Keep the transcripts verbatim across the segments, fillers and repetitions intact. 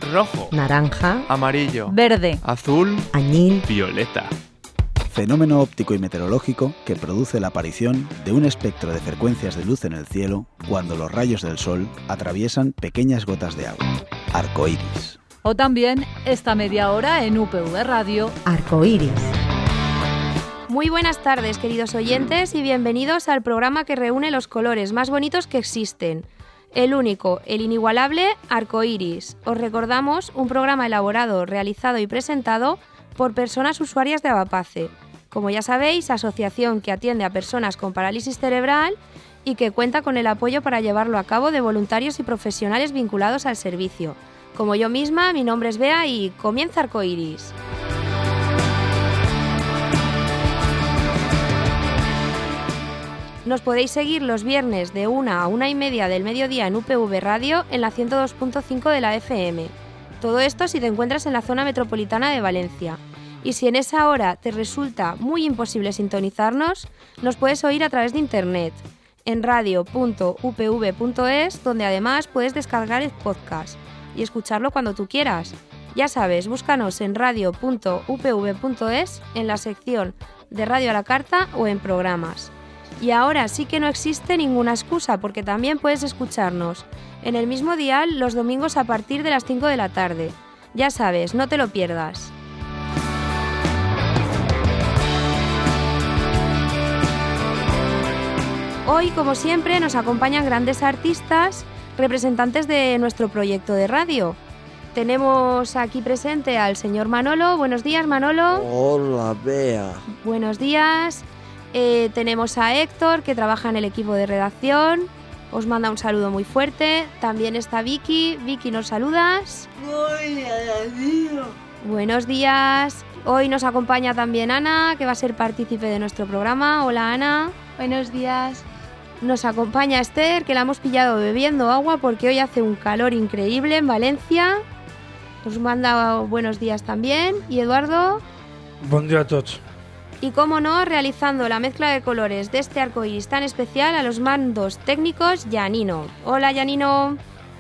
rojo, naranja, amarillo, verde, azul, añil, violeta. Fenómeno óptico y meteorológico que produce la aparición de un espectro de frecuencias de luz en el cielo cuando los rayos del sol atraviesan pequeñas gotas de agua. Arcoíris. O también esta media hora en U P V Radio. Arcoíris. Muy buenas tardes, queridos oyentes, y bienvenidos al programa que reúne los colores más bonitos que existen. El único, el inigualable Arcoíris. Os recordamos un programa elaborado, realizado y presentado por personas usuarias de Avapace. Como ya sabéis, asociación que atiende a personas con parálisis cerebral y que cuenta con el apoyo para llevarlo a cabo de voluntarios y profesionales vinculados al servicio. Como yo misma, mi nombre es Bea y comienza Arcoíris. Nos podéis seguir los viernes de una a una y media del mediodía en U P V Radio en la ciento dos punto cinco de la F M. Todo esto si te encuentras en la zona metropolitana de Valencia. Y si en esa hora te resulta muy imposible sintonizarnos, nos puedes oír a través de internet, en radio punto u p v punto es, donde además puedes descargar el podcast y escucharlo cuando tú quieras. Ya sabes, búscanos en radio punto u p v punto es, en la sección de Radio a la Carta o en programas. Y ahora sí que no existe ninguna excusa, porque también puedes escucharnos en el mismo dial los domingos a partir de las cinco de la tarde. Ya sabes, no te lo pierdas. Hoy, como siempre, nos acompañan grandes artistas, representantes de nuestro proyecto de radio. Tenemos aquí presente al señor Manolo. Buenos días, Manolo. Hola, Bea. Buenos días. Eh, tenemos a Héctor, que trabaja en el equipo de redacción. Os manda un saludo muy fuerte. También está Vicky. Vicky, ¿nos saludas? Buenos días. Hoy nos acompaña también Ana, que va a ser partícipe de nuestro programa. Hola, Ana. Buenos días. Nos acompaña Esther, que la hemos pillado bebiendo agua porque hoy hace un calor increíble en Valencia. Nos manda buenos días también. ¿Y Eduardo? Buen día a todos. Y cómo no, realizando la mezcla de colores de este arcoíris tan especial a los mandos técnicos, Janino. Hola, Janino.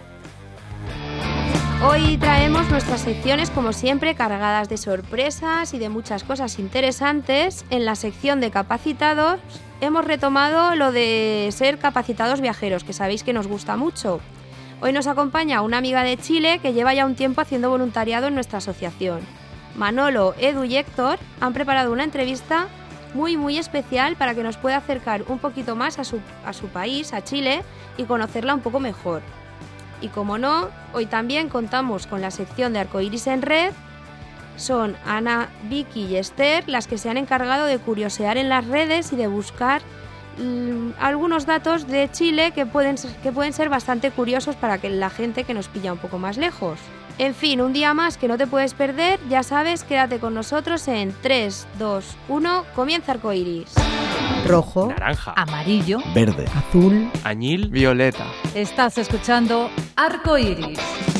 Hoy traemos nuestras secciones, como siempre, cargadas de sorpresas y de muchas cosas interesantes. En la sección de capacitados hemos retomado lo de ser capacitados viajeros, que sabéis que nos gusta mucho. Hoy nos acompaña una amiga de Chile que lleva ya un tiempo haciendo voluntariado en nuestra asociación. Manolo, Edu y Héctor han preparado una entrevista muy muy especial para que nos pueda acercar un poquito más a su, a su país, a Chile, y conocerla un poco mejor. Y como no, hoy también contamos con la sección de Arcoíris en Red. Son Ana, Vicky y Esther las que se han encargado de curiosear en las redes y de buscar mmm, algunos datos de Chile que pueden, que pueden ser bastante curiosos para que la gente que nos pilla un poco más lejos. En fin, un día más que no te puedes perder. Ya sabes, quédate con nosotros en tres, dos, uno, comienza Arcoíris. Rojo, naranja, amarillo, Verde. azul, añil, violeta. Estás escuchando Arcoíris.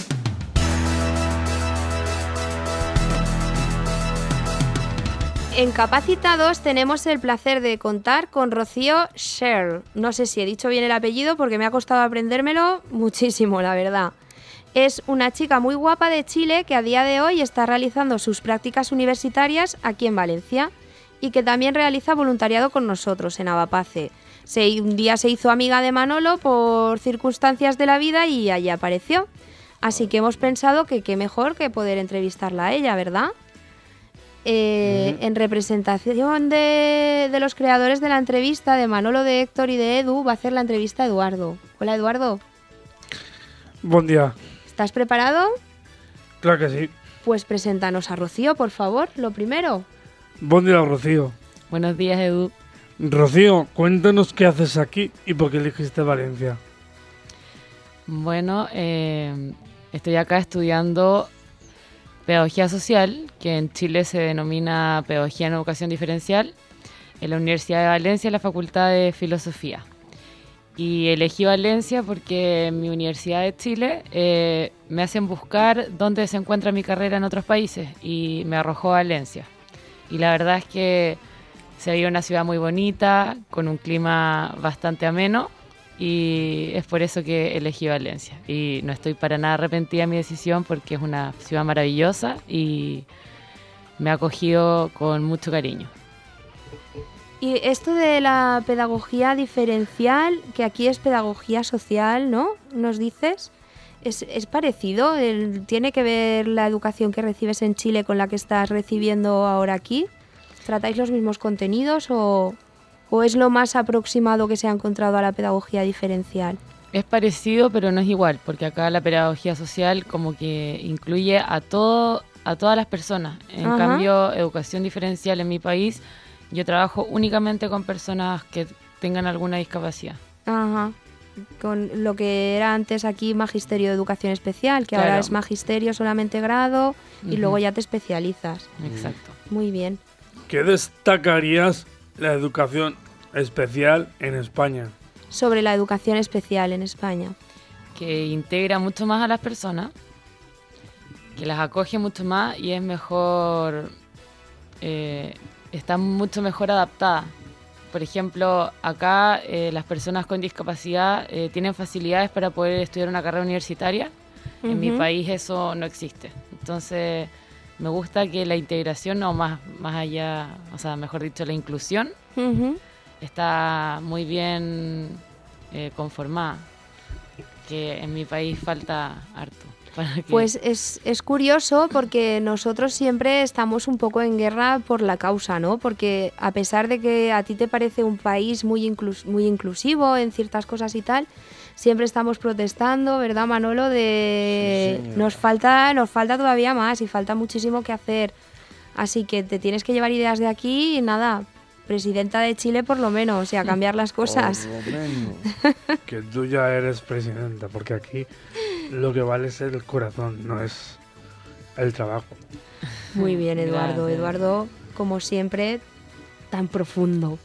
En Capacitados tenemos el placer de contar con Rocío Sher. No sé si he dicho bien el apellido porque me ha costado aprendérmelo muchísimo, la verdad. Es una chica muy guapa de Chile que a día de hoy está realizando sus prácticas universitarias aquí en Valencia y que también realiza voluntariado con nosotros en Avapace. Se, un día se hizo amiga de Manolo por circunstancias de la vida y allí apareció. Así que hemos pensado que qué mejor que poder entrevistarla a ella, ¿verdad? Eh, uh-huh. En representación de, de los creadores de la entrevista, de Manolo, de Héctor y de Edu, va a hacer la entrevista Eduardo. Hola, Eduardo. Buen día. ¿Estás preparado? Claro que sí. Pues preséntanos a Rocío, por favor, lo primero. Buen día, Rocío. Buenos días, Edu. Rocío, cuéntanos qué haces aquí y por qué elegiste Valencia. Bueno, eh, estoy acá estudiando Pedagogía Social, que en Chile se denomina Pedagogía en Educación Diferencial, en la Universidad de Valencia, en la Facultad de Filosofía. Y elegí Valencia porque en mi Universidad de Chile eh, me hacen buscar dónde se encuentra mi carrera en otros países y me arrojó a Valencia. Y la verdad es que se veía una ciudad muy bonita, con un clima bastante ameno y es por eso que elegí Valencia. Y no estoy para nada arrepentida de mi decisión porque es una ciudad maravillosa y me ha acogido con mucho cariño. Y esto de la pedagogía diferencial, que aquí es pedagogía social, ¿no? ¿Nos dices? ¿Es, es parecido? El, ¿Tiene que ver la educación que recibes en Chile con la que estás recibiendo ahora aquí? ¿Tratáis los mismos contenidos o, o es lo más aproximado que se ha encontrado a la pedagogía diferencial? Es parecido, pero no es igual, porque acá la pedagogía social como que incluye a todo, a todas las personas. En Ajá. cambio, educación diferencial en mi país, yo trabajo únicamente con personas que tengan alguna discapacidad. Ajá. Con lo que era antes aquí Magisterio de Educación Especial, que Claro. ahora es Magisterio solamente grado y Ujú. luego ya te especializas. Exacto. Muy bien. ¿Qué destacarías la educación especial en España? Sobre la educación especial en España. Que integra mucho más a las personas, que las acoge mucho más y es mejor, eh, está mucho mejor adaptada. Por ejemplo, acá eh, las personas con discapacidad eh, tienen facilidades para poder estudiar una carrera universitaria. En mi Ujú. país eso no existe. Entonces, me gusta que la integración, o más, más allá, o sea, mejor dicho, la inclusión, Ujú. está muy bien eh, conformada. Que en mi país falta harto. Para que- Pues es, es curioso porque nosotros siempre estamos un poco en guerra por la causa, ¿no? Porque a pesar de que a ti te parece un país muy, inclus- muy inclusivo en ciertas cosas y tal, siempre estamos protestando, ¿verdad, Manolo? De Sí, señora. nos falta, nos falta todavía más y falta muchísimo que hacer. Así que te tienes que llevar ideas de aquí y nada, presidenta de Chile por lo menos, y a cambiar las cosas. Por lo menos. Que tú ya eres presidenta, porque aquí lo que vale es el corazón, no es el trabajo. Muy bien, Eduardo. Gracias. Eduardo, como siempre, tan profundo.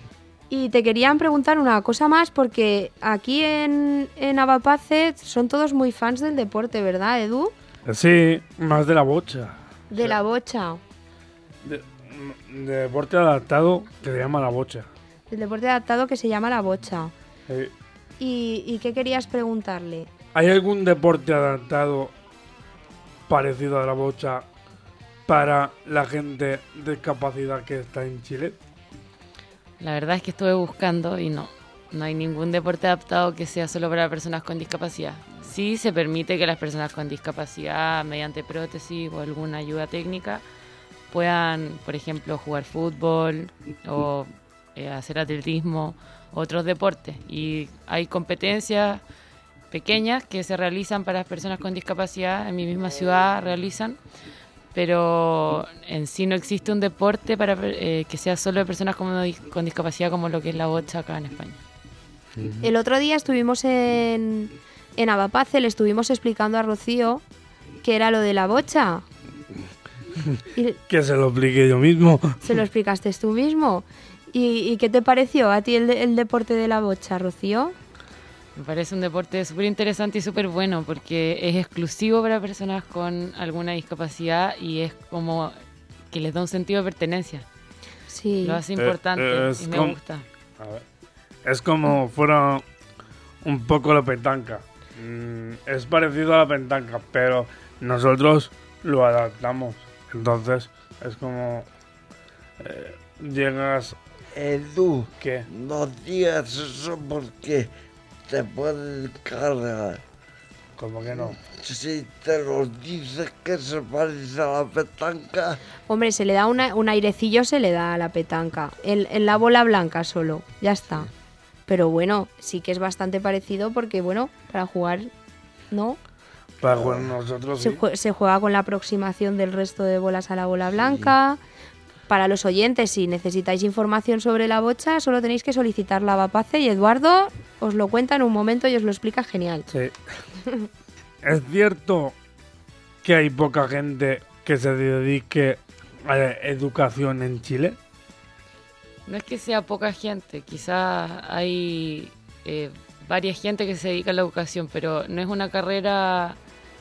Y te querían preguntar una cosa más, porque aquí en, en Avapace son todos muy fans del deporte, ¿verdad, Edu? Sí, más de la bocha. De la bocha. De, de deporte adaptado que se llama la bocha. El deporte adaptado que se llama la bocha. Eh, ¿Y, y qué querías preguntarle? ¿Hay algún deporte adaptado parecido a la bocha para la gente de discapacidad que está en Chile? La verdad es que estuve buscando y no, no hay ningún deporte adaptado que sea solo para personas con discapacidad. Sí se permite que las personas con discapacidad, mediante prótesis o alguna ayuda técnica, puedan, por ejemplo, jugar fútbol o eh, hacer atletismo, otros deportes. Y hay competencias pequeñas que se realizan para las personas con discapacidad, en mi misma ciudad realizan, pero en sí no existe un deporte para eh, que sea solo de personas con, con discapacidad como lo que es la bocha acá en España. El otro día estuvimos en, en Avapace, le estuvimos explicando a Rocío qué era lo de la bocha. Y Que se lo explique yo mismo. se lo explicaste tú mismo. ¿Y, y qué te pareció a ti el, de- el deporte de la bocha, Rocío? Me parece un deporte súper interesante y súper bueno porque es exclusivo para personas con alguna discapacidad y es como que les da un sentido de pertenencia. Sí. Lo hace importante eh, es y me com- gusta. A ver, es como fuera un poco la petanca. Mm, es parecido a la petanca, pero nosotros lo adaptamos. Entonces es como eh, llegas Edu, que no digas eso porque te pueden cargar. como que no. Si te lo dices que se parece a la petanca, Hombre, se le da una- un airecillo, se le da a la petanca. En, en la bola blanca solo, ya está. Pero bueno, sí que es bastante parecido porque, bueno, para jugar, ¿no? Para jugar nosotros Se, sí. jue- se juega con la aproximación del resto de bolas a la bola blanca. Para los oyentes, si necesitáis información sobre la bocha, solo tenéis que solicitar la Avapace y Eduardo os lo cuenta en un momento y os lo explica genial. Sí. Es cierto que hay poca gente que se dedique a la educación en Chile. No es que sea poca gente, quizás hay eh, varias gente que se dedica a la educación, pero no es una carrera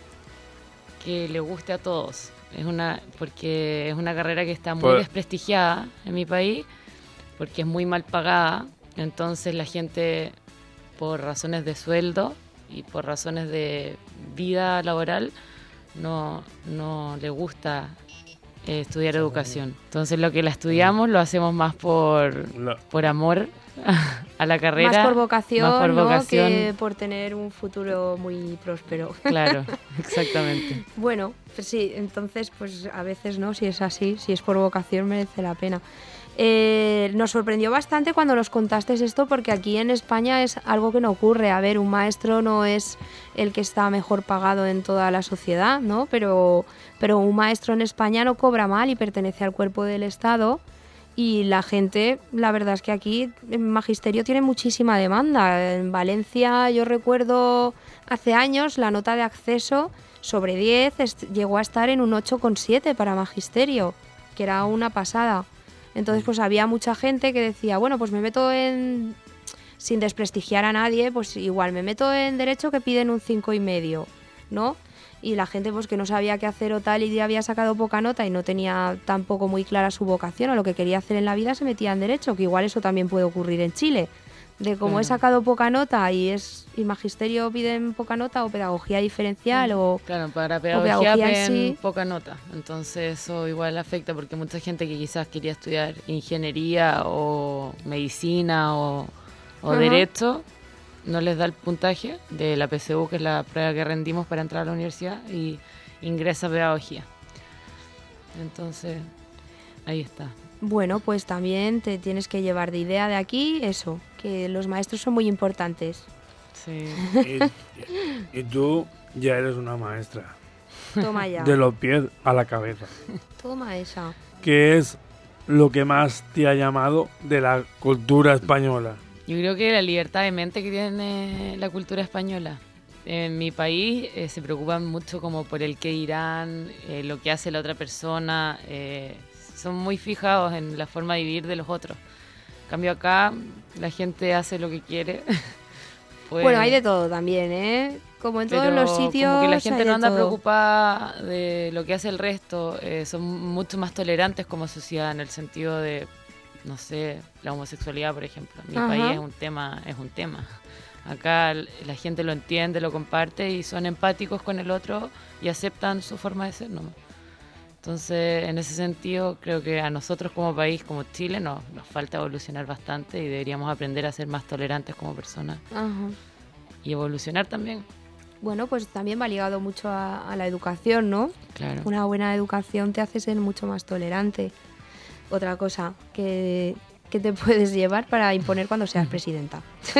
que le guste a todos. Es una porque es una carrera que está muy Pues- desprestigiada en mi país, porque es muy mal pagada. Entonces la gente por razones de sueldo y por razones de vida laboral no, no le gusta eh, estudiar educación. Entonces lo que la estudiamos lo hacemos más por, Lo- por amor a la carrera. Más por vocación, más por ¿no? vocación. Que por tener un futuro muy próspero. Claro, exactamente. Bueno, pues sí, entonces pues a veces no, si es así, si es por vocación merece la pena. Eh, nos sorprendió bastante cuando nos contaste esto porque aquí en España es algo que no ocurre. A ver, un maestro no es el que está mejor pagado en toda la sociedad, ¿no? Pero, pero un maestro en España no cobra mal y pertenece al cuerpo del Estado. Y la gente, la verdad es que aquí en magisterio tiene muchísima demanda. En Valencia yo recuerdo hace años la nota de acceso sobre diez est- llegó a estar en un ocho coma siete para magisterio, que era una pasada. Entonces pues había mucha gente que decía, bueno, pues me meto en, sin desprestigiar a nadie, pues igual me meto en derecho que piden un cinco y medio, ¿no? Y la gente pues que no sabía qué hacer o tal y había sacado poca nota y no tenía tampoco muy clara su vocación o lo que quería hacer en la vida se metía en derecho, que igual eso también puede ocurrir en Chile. De como he Claro. sacado poca nota y es y magisterio piden poca nota o pedagogía diferencial o... Claro, para pedagogía pedagogía en ven sí. poca nota, entonces eso igual afecta porque mucha gente que quizás quería estudiar ingeniería o medicina o, o Ajá. derecho, no les da el puntaje de la P S U, que es la prueba que rendimos para entrar a la universidad, y ingresa a pedagogía. Entonces, ahí está. Bueno, pues también te tienes que llevar de idea de aquí eso, que los maestros son muy importantes. Sí. Y, y tú ya eres una maestra. Toma ya. De los pies a la cabeza. Toma esa. ¿Qué es lo que más te ha llamado de la cultura española? Yo creo que la libertad de mente que tiene la cultura española. En mi país eh, se preocupan mucho como por el qué dirán, eh, lo que hace la otra persona. Eh, son muy fijados en la forma de vivir de los otros. En cambio acá la gente hace lo que quiere. Pues, Bueno, hay de todo también, ¿eh? Como en todos pero los sitios. como que la hay gente de no anda todo. preocupada de lo que hace el resto. Eh, son mucho más tolerantes como sociedad en el sentido de, no sé, la homosexualidad, por ejemplo. En mi Ajá. país es un tema, es un tema. Acá l- la gente lo entiende, lo comparte y son empáticos con el otro y aceptan su forma de ser nomás. Entonces, en ese sentido, creo que a nosotros como país, como Chile, nos, nos falta evolucionar bastante y deberíamos aprender a ser más tolerantes como personas Ajá. y evolucionar también. Bueno, pues también va ligado mucho a, a la educación, ¿no? Claro. Una buena educación te hace ser mucho más tolerante. Otra cosa que, que te puedes llevar para imponer cuando seas presidenta.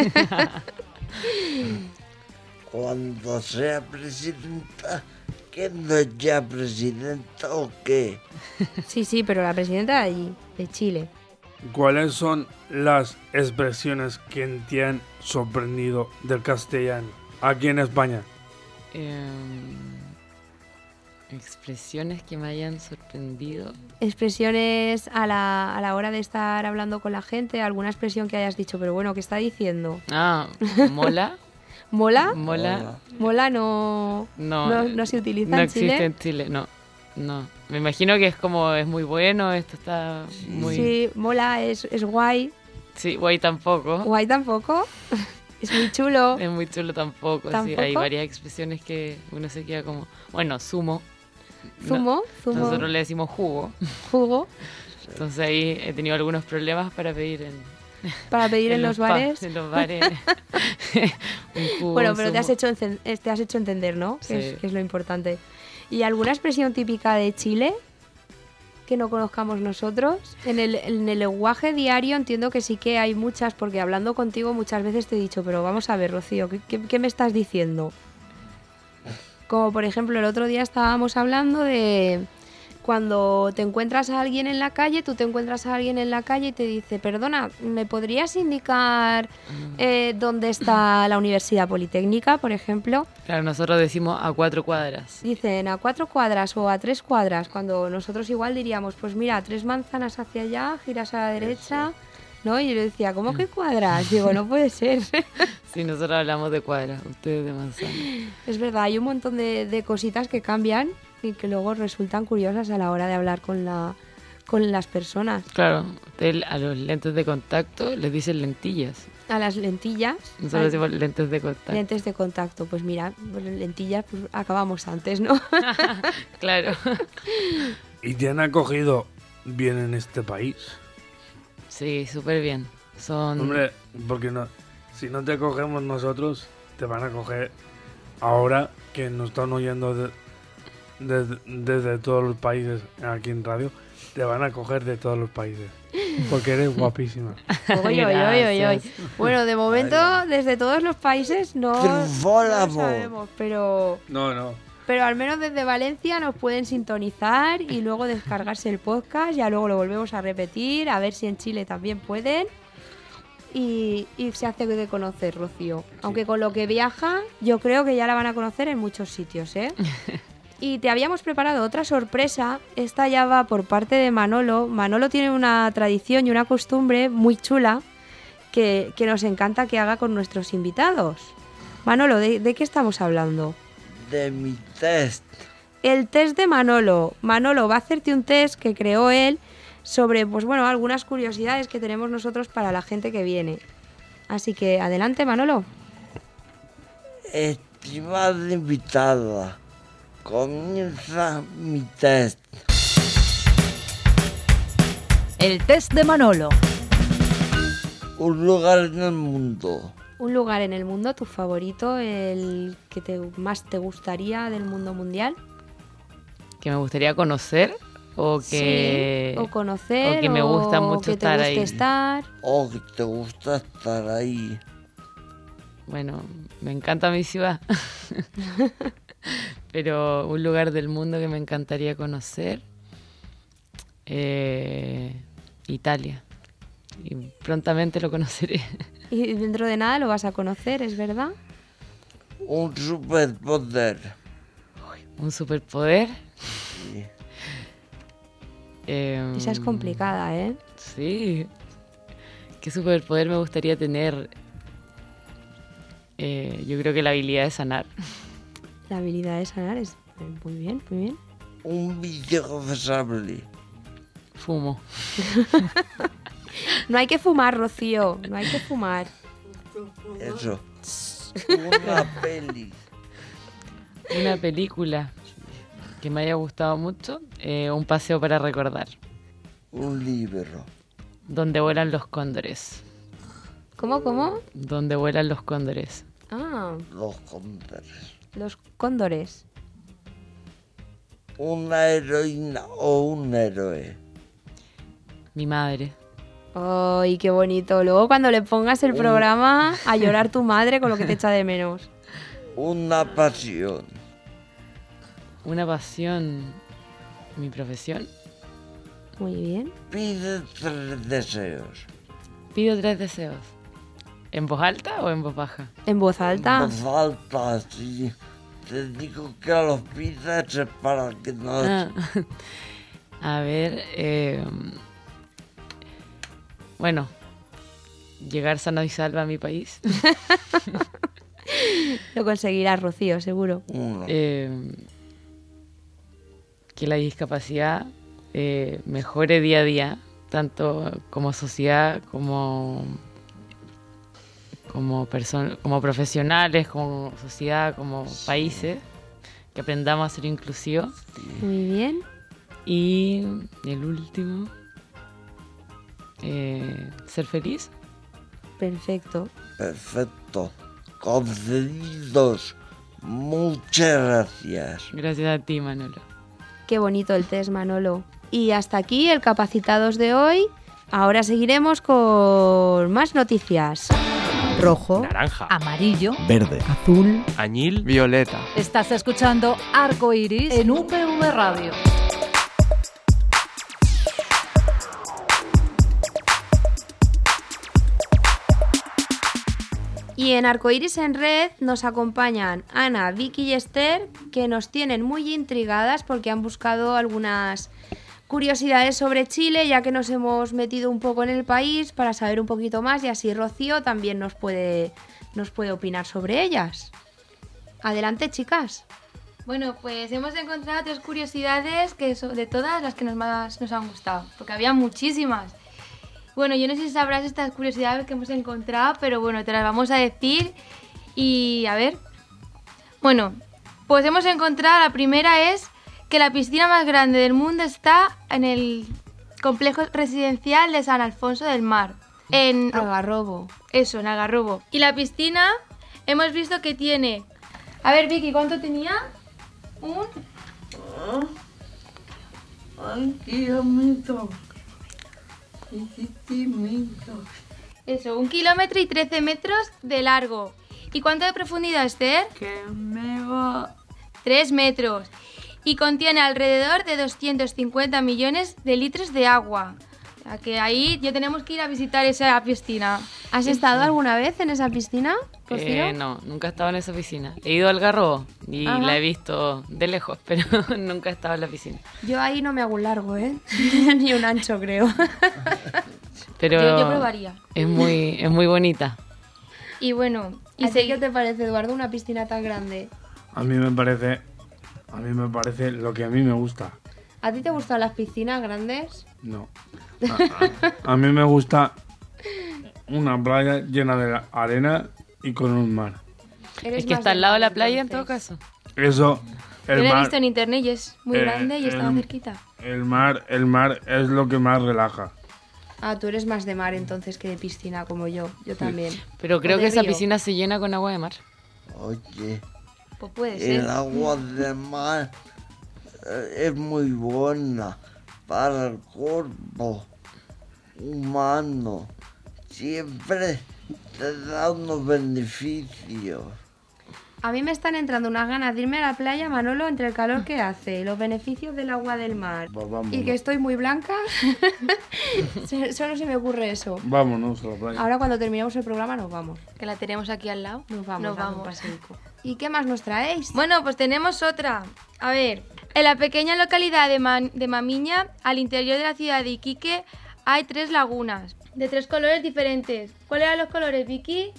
Cuando sea presidenta, que no es ya presidenta o qué. Sí, sí, pero la presidenta de allí, de Chile. ¿Cuáles son las expresiones que te han sorprendido del castellano aquí en España? Em, expresiones que me hayan sorprendido. Expresiones a la, a la hora de estar hablando con la gente, alguna expresión que hayas dicho, pero bueno, ¿qué está diciendo? Ah, mola. ¿Mola? Mola. Mola no, No, no, no se utiliza no en Chile. existe en Chile, no. No. Me imagino que es como, es muy bueno, esto está muy... Sí, mola, es, es guay. Sí, guay tampoco. Guay tampoco. Es muy chulo. Es muy chulo tampoco. Sí, ¿Tampoco? hay varias expresiones que uno se queda como... Bueno, zumo. Zumo, No, zumo, nosotros le decimos jugo. jugo. Entonces ahí he tenido algunos problemas para pedir en... Para pedir en, los pa- bares. En los bares. un jugo, Bueno, un pero te has, zumo. hecho, encen- eh, te has hecho entender, ¿no? Que, Sí. es, que es lo importante. ¿Y alguna expresión típica de Chile que no conozcamos nosotros? En el, en el lenguaje diario entiendo que sí que hay muchas, porque hablando contigo muchas veces te he dicho, pero vamos a ver, Rocío, ¿qué, qué, qué me estás diciendo? Como por ejemplo, el otro día estábamos hablando de cuando te encuentras a alguien en la calle, tú te encuentras a alguien en la calle y te dice, perdona, ¿me podrías indicar eh, dónde está la Universidad Politécnica, por ejemplo? Claro, nosotros decimos a cuatro cuadras. Dicen a cuatro cuadras o a tres cuadras, cuando nosotros igual diríamos, pues mira, tres manzanas hacia allá, giras a la derecha, ¿no? Y yo le decía, ¿cómo que cuadras? Digo, no puede ser. Sí, nosotros hablamos de cuadras, ustedes de manzana. Es verdad, hay un montón de, de cositas que cambian y que luego resultan curiosas a la hora de hablar con la con las personas. Claro, ustedes a los lentes de contacto les dicen lentillas. A las lentillas. Nosotros decimos lentes de contacto. Lentes de contacto. Pues mira, pues lentillas pues acabamos antes, ¿no? Claro. ¿Y te han acogido bien en este país? Sí, súper bien. Son... Hombre, porque no, si no te cogemos nosotros, te van a coger ahora que nos están oyendo de, de- desde todos los países aquí en radio. Te van a coger de todos los países. Porque eres guapísima. Oy, oy, oy, oy, oy. Gracias. Bueno, de momento, desde todos los países no, Triunfó el no lo amor. sabemos, pero, No, no. pero al menos desde Valencia nos pueden sintonizar y luego descargarse el podcast, ya luego lo volvemos a repetir, a ver si en Chile también pueden. Y, y se hace de conocer, Rocío. Aunque con lo que viaja, yo creo que ya la van a conocer en muchos sitios, ¿eh? Y te habíamos preparado otra sorpresa. Esta ya va por parte de Manolo. Manolo tiene una tradición y una costumbre muy chula que, que nos encanta que haga con nuestros invitados. Manolo, ¿de, de qué estamos hablando? De mi test. El test de Manolo. Manolo va a hacerte un test que creó él sobre, pues bueno, algunas curiosidades que tenemos nosotros para la gente que viene. Así que adelante, Manolo. Estimada invitada, comienza mi test. El test de Manolo. Un lugar en el mundo. Un lugar en el mundo, tu favorito, el que te, más te gustaría del mundo mundial. Que me gustaría conocer o que... Sí, o conocer, o que me gusta mucho que estar te guste ahí. estar. O que te gusta estar ahí. Bueno, me encanta mi ciudad. Pero un lugar del mundo que me encantaría conocer... Eh, Italia. Y prontamente lo conoceré. Y dentro de nada lo vas a conocer, ¿es verdad? Un superpoder. Un superpoder. Sí. Eh, Esa es complicada, ¿eh? Sí. ¿Qué superpoder me gustaría tener? Eh, yo creo que la habilidad de sanar. La habilidad de sanar es muy bien, muy bien. Un vicio confesable. Fumo. No hay que fumar, Rocío, no hay que fumar. Eso. Una peli. Una película que me haya gustado mucho. eh, un paseo para recordar. Un libro. Donde vuelan los cóndores. ¿Cómo, cómo? Donde vuelan los cóndores. Ah, Los cóndores. los cóndores. Una heroína o un héroe. Mi madre. ¡Ay, qué bonito! Luego cuando le pongas el programa a llorar tu madre con lo que te echa de menos. Una pasión. Una pasión. Mi profesión. Muy bien. Pide tres deseos. Pido tres deseos. ¿En voz alta o en voz baja? En voz alta. No falta así. Te digo que los pides es para que no... Ah. A ver, eh, bueno, llegar sano y salvo a mi país. Lo conseguirás, Rocío, seguro. Uno. Eh, que la discapacidad eh, mejore día a día, tanto como sociedad, como, como, perso- como profesionales, como sociedad, como países, que aprendamos a ser inclusivos. Muy bien. Y el último, eh, ser feliz. Perfecto. Perfecto. Concedidos. Muchas gracias. Gracias a ti, Manolo. Qué bonito el test, Manolo. Y hasta aquí el Capacitados de hoy. Ahora seguiremos con más noticias. rojo, Naranja. Amarillo. Verde. azul, Añil. Violeta. Estás escuchando Arco Iris en U P V Radio. Y en Arcoiris en Red nos acompañan Ana, Vicky y Esther, que nos tienen muy intrigadas porque han buscado algunas curiosidades sobre Chile, ya que nos hemos metido un poco en el país para saber un poquito más y así Rocío también nos puede, nos puede opinar sobre ellas. Adelante, chicas. Bueno, pues hemos encontrado tres curiosidades que son de todas las que nos más nos han gustado, porque había muchísimas. Bueno, yo no sé si sabrás estas curiosidades que hemos encontrado, pero bueno, te las vamos a decir y a ver. Bueno, pues hemos encontrado, la primera es que la piscina más grande del mundo está en el complejo residencial de San Alfonso del Mar, en Algarrobo. Eso, en Algarrobo. Y la piscina hemos visto que tiene... A ver, Vicky, ¿cuánto tenía? Un... Ay, kilómetros. Kilómetros. Eso, un kilómetro y trece metros de largo. ¿Y cuánto de profundidad, Esther? Que me va. Tres metros. Y contiene alrededor de doscientos cincuenta millones de litros de agua. O sea que ahí ya tenemos que ir a visitar esa piscina. ¿Has estado alguna vez en esa piscina, Rocío? Eh, no, nunca he estado en esa piscina. He ido al Algarrobo y Ajá. la he visto de lejos, pero nunca he estado en la piscina. Yo ahí no me hago un largo, ¿eh? Ni un ancho, creo. Pero Yo, yo probaría. es muy, es muy bonita. Y bueno, ¿Y y a ti se- qué te parece, Eduardo, una piscina tan grande? A mí me parece, a mí me parece lo que a mí me gusta. ¿A ti te gustan las piscinas grandes? No. A, a- a mí me gusta una playa llena de arena y con un mar. Eres Es que más está del al lado de la mar, playa en todo entonces. caso. Eso, yo el la he mar, visto en internet y es muy eh, grande y está el- cerquita. el mar, el mar es lo que más relaja. Ah, tú eres más de mar entonces que de piscina, como yo. Yo también. Pero creo O que de esa río. piscina se llena con agua de mar. Oye, Pues puede ser. el agua de mar eh, es muy buena para el cuerpo humano. Siempre te da unos beneficios. A mí me están entrando unas ganas de irme a la playa, Manolo, entre el calor que hace, los beneficios del agua del mar Pues vámonos. y que estoy muy blanca. Se- Solo se me ocurre eso. Vámonos a la playa. Ahora cuando terminemos el programa nos vamos. Que la tenemos aquí al lado. Nos vamos, Nos a dar un vamos. paseico. ¿Y qué más nos traéis? Bueno, pues tenemos otra. A ver, en la pequeña localidad de, Man- de Mamiña, al interior de la ciudad de Iquique, hay tres lagunas de tres colores diferentes. ¿Cuáles eran los colores, Vicky?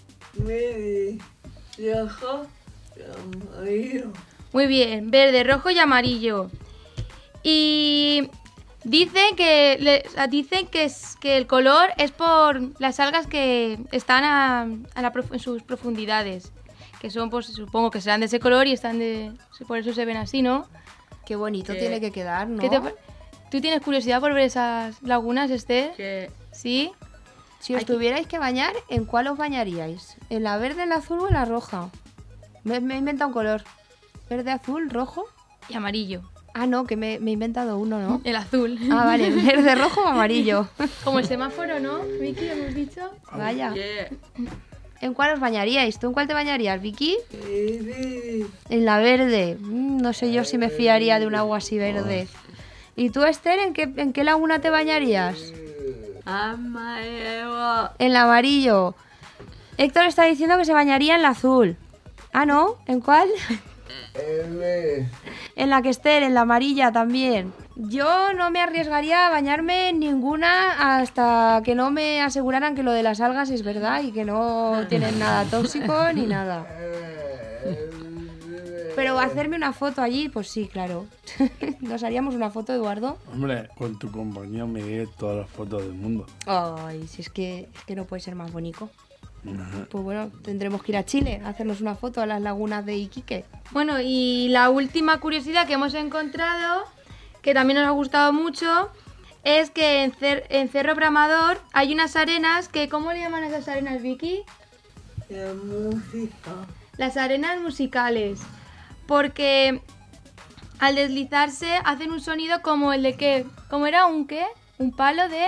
Muy bien, verde, rojo y amarillo. Y dicen que le- o sea, dicen que, es, que el color es por las algas que están a, a la prof- en sus profundidades, que son, pues supongo que serán de ese color y están de, por eso se ven así, ¿no? Qué bonito ¿Qué? tiene que quedar, ¿no? ¿Qué te pa- ¿Tú tienes curiosidad por ver esas lagunas, Esther? ¿Sí? Si os tuvierais que bañar, ¿en cuál os bañaríais? ¿En la verde, en la azul o en la roja? Me, me he inventado un color. ¿Verde, azul, rojo? Y amarillo. Ah, no, que me, me he inventado uno, ¿no? El azul. Ah, vale, verde, rojo o amarillo. Como el semáforo, ¿no? Vicky, hemos dicho. Vaya. ¿En cuál os bañaríais? ¿Tú en cuál te bañarías, Vicky? En la verde. Mm, no sé yo si me fiaría de un agua así verde. ¿Y tú, Esther, en qué, en qué laguna te bañarías? En la amarillo. Héctor está diciendo que se bañaría en la azul. Ah, ¿no? ¿En cuál? En la que Esther, en la amarilla también. Yo no me arriesgaría a bañarme en ninguna hasta que no me aseguraran que lo de las algas es verdad y que no tienen nada tóxico ni nada. Pero hacerme una foto allí, pues sí, claro. ¿Nos haríamos una foto, Eduardo? Hombre, con tu compañía me diré todas las fotos del mundo. Ay, si es que, es que no puede ser más bonito. Pues bueno, tendremos que ir a Chile a hacernos una foto a las lagunas de Iquique. Bueno, y la última curiosidad que hemos encontrado, que también nos ha gustado mucho, es que en, Cer- en Cerro Bramador hay unas arenas que... ¿Cómo le llaman a esas arenas, Vicky? La música. Las arenas musicales. Porque al deslizarse hacen un sonido como el de qué. ¿Cómo era? ¿Un qué? Un palo de...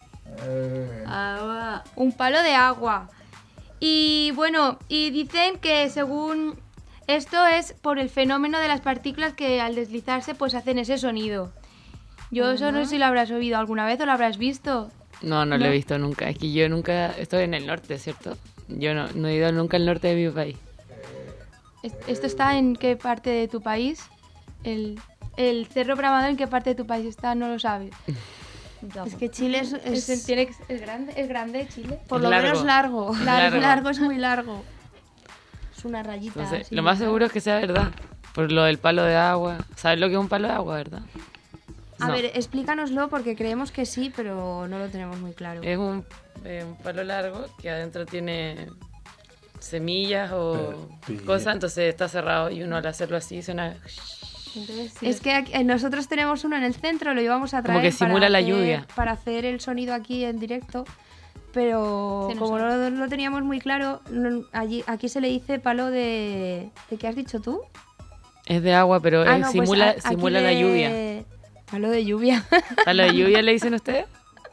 Agua. Un palo de agua. Y bueno, y dicen que según esto es por el fenómeno de las partículas que al deslizarse pues hacen ese sonido. Yo eso no sé si lo habrás oído alguna vez o lo habrás visto. No, no lo he visto nunca. Es que yo nunca estoy en el norte, ¿cierto? Yo no, no he ido nunca al norte de mi país. Es- ¿Esto está en qué parte de tu país? El, el Cerro Bramador, ¿en qué parte de tu país está? No lo sabes. Es que Chile es, es- Es, tiene que- es grande, es grande Chile. por Es lo largo. menos largo. Largo. Largo es muy largo. Es una rayita. Entonces, así, lo más ¿no? seguro es que sea verdad. Por lo del palo de agua. ¿Sabes lo que es un palo de agua, verdad? A No. ver, explícanoslo porque creemos que sí, pero no lo tenemos muy claro. Es un, eh, un palo largo que adentro tiene semillas o Pepilla. cosas, entonces está cerrado y uno al hacerlo así suena... Entonces, sí. Es que aquí- eh, nosotros tenemos uno en el centro, lo íbamos a traer Como que simula para la hacer- lluvia. para hacer el sonido aquí en directo, pero Se nos como ha- no lo no teníamos muy claro, no- allí aquí se le dice palo de... ¿De qué has dicho tú? Es de agua, pero Ah, eh, no, pues simula, a- aquí simula la de- lluvia. Palo de lluvia. ¿A la de lluvia le dicen ustedes?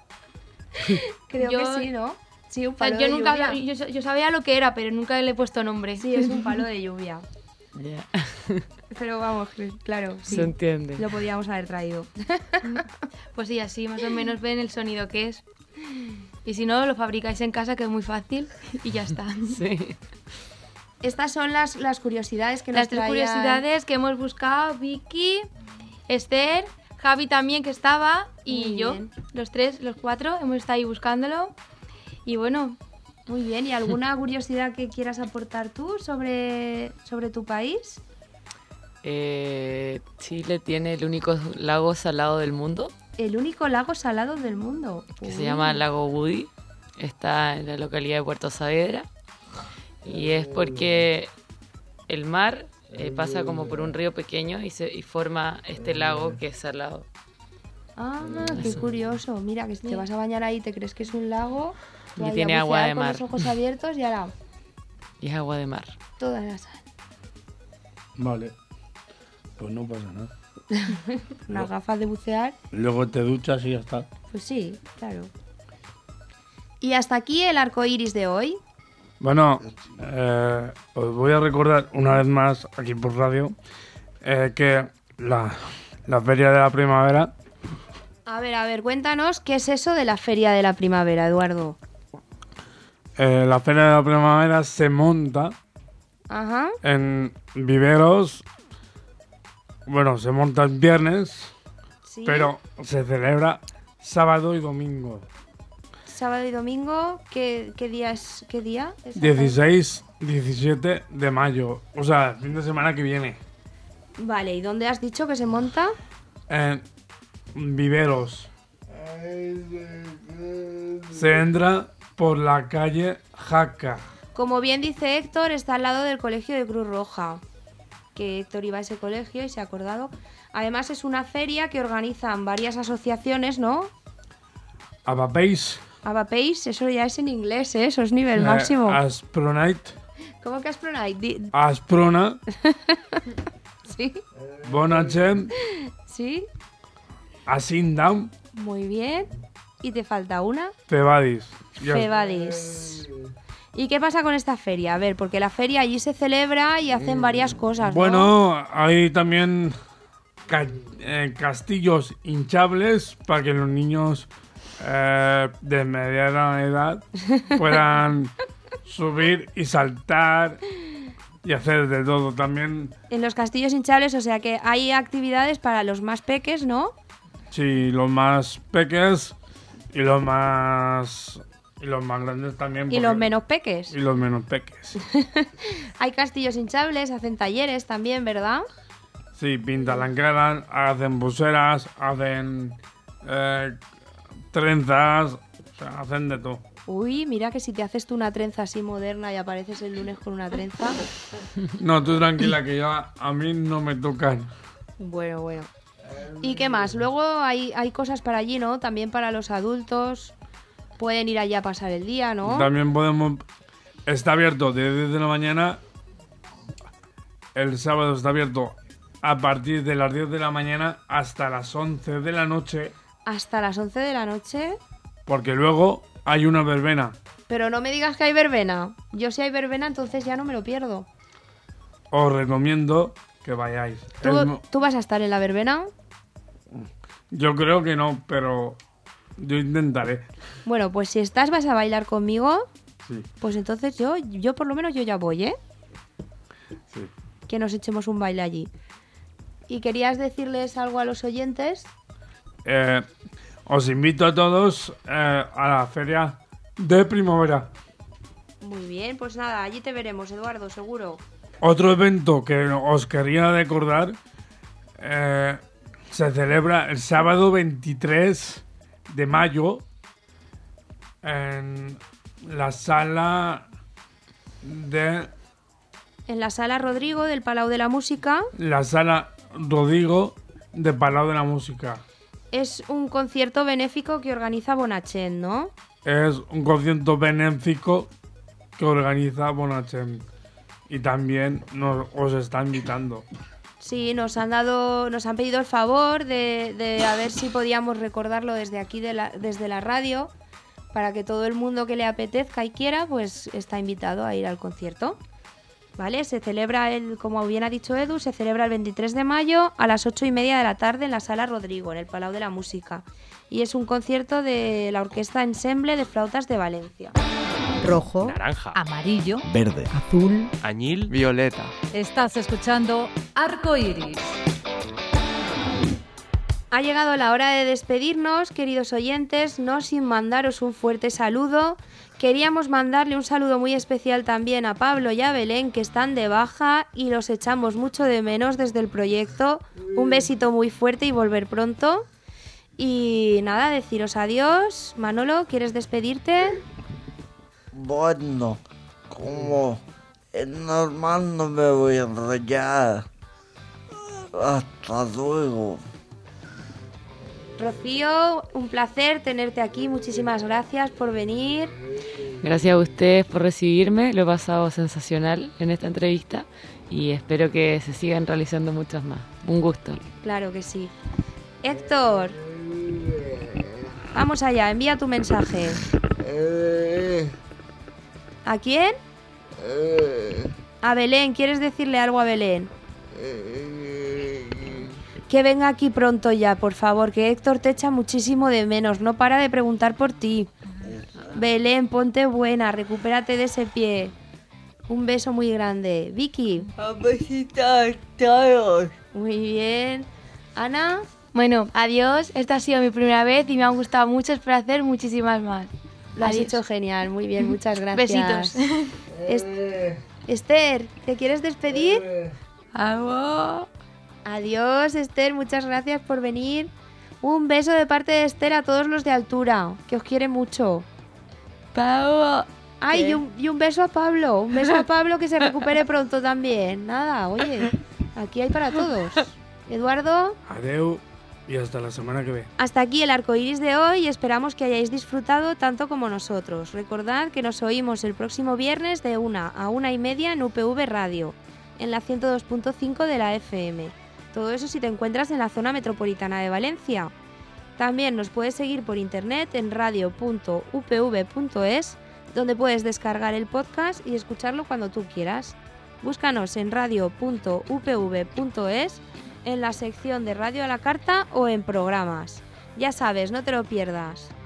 Creo Yo- que sí, ¿no? Sí, un O sea, palo yo de nunca lluvia. yo, yo sabía lo que era, pero nunca le he puesto nombre. Sí, es un palo de lluvia. Ya, Pero vamos, claro, sí. se entiende. Lo podíamos haber traído. Pues sí, así más o menos ven el sonido que es. Y si no, lo fabricáis en casa, que es muy fácil, y ya está. Sí. Estas son las, las curiosidades que Las nos tres traían- curiosidades que hemos buscado, Vicky, Esther, Javi también que estaba, y Muy yo, bien. los tres, los cuatro, hemos estado ahí buscándolo. Y bueno, Muy bien, ¿y alguna curiosidad que quieras aportar tú sobre, sobre tu país? Eh, Chile tiene el único lago salado del mundo, El único lago salado del mundo. que Uy. se llama Lago Woody. Está en la localidad de Puerto Saavedra. Y es porque el mar eh, pasa como por un río pequeño y, se, y forma este lago que es salado. Ah, qué curioso. Mira, que si te vas a bañar ahí te crees que es un lago. tú Y ahí tiene a agua bucear de con mar. los ojos abiertos y ahora Y es agua de mar. toda la sal. Vale. Pues no pasa nada. Unas gafas de bucear. Luego te duchas y ya está. Pues sí, claro. Y hasta aquí el arco iris de hoy. Bueno, eh, os voy a recordar una vez más aquí por radio eh, que la, la feria de la primavera, A ver, a ver, cuéntanos qué es eso de la feria de la primavera, Eduardo. eh, la feria de la primavera se monta Ajá. en viveros. Bueno, se monta el viernes, Sí. pero se celebra sábado y domingo. Sábado y domingo, ¿qué, qué día es? ¿Qué día? es? dieciséis, diecisiete de mayo. O sea, fin de semana que viene. Vale, ¿y dónde has dicho que se monta? En viveros. Se entra por la calle Jaca. Como bien dice Héctor, está al lado del colegio de Cruz Roja. Que Héctor iba a ese colegio y se ha acordado. Además es una feria que organizan varias asociaciones, ¿no? Abapéis. Abapéis, eso ya es en inglés, ¿eh? Eso es nivel eh, máximo. Aspronite. ¿Cómo que has pronunciado? Di- Asprona. ¿Sí? Bonachem. ¿Sí? Asindam. Muy bien. Y te falta una. Cebadis. Ya- Febadis. ¿Y qué pasa con esta feria? A ver, porque la feria allí se celebra y hacen varias cosas, ¿no? Bueno, hay también ca- eh, castillos hinchables para que los niños eh, de mediana edad puedan subir y saltar y hacer de todo. También, En los castillos hinchables, o sea que hay actividades para los más peques, ¿no? sí, los más peques y los más y los más grandes también. Y porque- los menos peques. y los menos peques. Hay castillos hinchables, hacen talleres también, ¿verdad? Sí, pintan la cara, hacen pulseras, hacen eh, trenzas, o sea, hacen de todo. Uy, mira que si te haces tú una trenza así moderna y apareces el lunes con una trenza. No, tú tranquila, que ya a mí no me tocan. Bueno, bueno. ¿Y qué más? Luego hay, hay cosas para allí, ¿no? También para los adultos. Pueden ir allá a pasar el día, ¿no? También podemos... Está abierto de diez de la mañana. El sábado está abierto a partir de las diez de la mañana hasta las once de la noche. Hasta las once de la noche. Porque luego hay una verbena. Pero no me digas que hay verbena. Yo si hay verbena, entonces ya no me lo pierdo. Os recomiendo que vayáis. ¿Tú, Es mo- ¿tú vas a estar en la verbena? Yo creo que no, pero yo intentaré. Bueno, pues si estás, vas a bailar conmigo. Sí, Pues entonces yo, yo por lo menos yo ya voy, ¿eh? sí. Que nos echemos un baile allí. ¿Y querías decirles algo a los oyentes? Eh, os invito a todos eh, a la feria de primavera. Muy bien, pues nada, allí te veremos, Eduardo, seguro. Otro evento que os quería recordar, eh, se celebra el sábado veintitrés de mayo en la sala de... En la sala Rodrigo del Palau de la Música. La sala Rodrigo del Palau de la Música. Es un concierto benéfico que organiza Bonachet, ¿no? Es un concierto benéfico que organiza Bonachet. Y también nos, os está invitando. Sí, nos han dado, nos han pedido el favor de, de a ver si podíamos recordarlo desde aquí, de la, desde la radio, para que todo el mundo que le apetezca y quiera, pues está invitado a ir al concierto. ¿Vale? Se celebra, el, como bien ha dicho Edu, se celebra el veintitrés de mayo a las ocho y media de la tarde en la Sala Rodrigo, en el Palau de la Música. Y es un concierto de la Orquesta Ensemble de Flautas de Valencia. Rojo, naranja, amarillo, verde, azul, añil, violeta. Estás escuchando Arco Iris. Ha llegado la hora de despedirnos, queridos oyentes, no sin mandaros un fuerte saludo. Queríamos mandarle un saludo muy especial también a Pablo y a Belén, que están de baja y los echamos mucho de menos desde el proyecto. Un besito muy fuerte y volver pronto. Y nada, deciros adiós. Manolo, ¿quieres despedirte? Bueno, como es normal, no me voy a enrollar. Hasta luego. Rocío, un placer tenerte aquí. Muchísimas gracias por venir. Gracias a ustedes por recibirme. Lo he pasado sensacional en esta entrevista y espero que se sigan realizando muchas más. Un gusto. Claro que sí. Héctor, vamos allá, envía tu mensaje. ¿A quién? A Belén, ¿quieres decirle algo a Belén? Que venga aquí pronto ya, por favor, que Héctor te echa muchísimo de menos, no para de preguntar por ti. Belén, ponte buena, recupérate de ese pie. Un beso muy grande. Vicky. Un besito a todos. Muy bien. Ana. Bueno, adiós. Esta ha sido mi primera vez y me han gustado mucho. Espero hacer muchísimas más. Lo has Adiós. hecho genial. Muy bien, muchas gracias. Besitos. Es- Esther, ¿te quieres despedir? Adiós. Adiós, Esther. Muchas gracias por venir. Un beso de parte de Esther a todos los de Altura, que os quiere mucho. Pau. Ay, ¿Qué? y un, y un beso a Pablo. Un beso a Pablo, que se recupere pronto también. Nada, oye, aquí hay para todos. Eduardo, Adeu y hasta la semana que viene. hasta aquí el arco iris de hoy y esperamos que hayáis disfrutado tanto como nosotros. Recordad que nos oímos el próximo viernes de una a una y media en U P V Radio, en la ciento dos punto cinco de la F M. Todo eso si te encuentras en la zona metropolitana de Valencia. También nos puedes seguir por internet en radio punto u p v punto es, donde puedes descargar el podcast y escucharlo cuando tú quieras. Búscanos en radio punto u p v punto es, en la sección de Radio a la Carta o en programas. Ya sabes, no te lo pierdas.